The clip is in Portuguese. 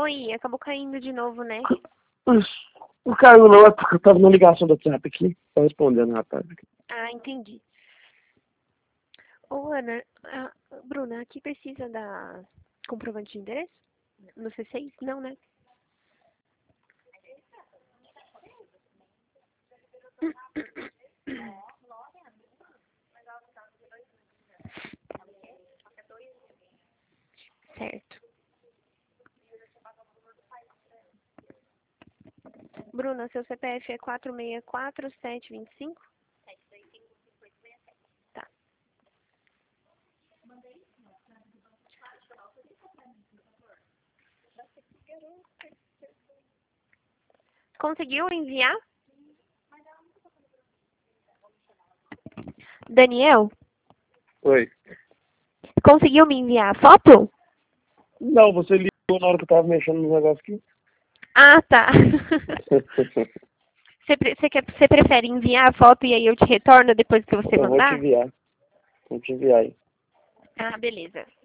Oi, acabou caindo de novo, né? Não caiu não, é porque eu tava na ligação do WhatsApp aqui. Tô respondendo, rapaz. Ah, entendi. Ô, Ana, Bruna, aqui precisa da comprovante de endereço? No C6? Não, né? Certo. Bruna, seu CPF é 464725? Tá. Conseguiu enviar? Daniel, Oi. conseguiu me enviar a foto? Não, você ligou na hora que eu tava mexendo no negócio aqui. Ah, tá. Você prefere enviar a foto e aí eu te retorno depois que você Eu vou te mandar? enviar. Vou te enviar aí. Ah, beleza.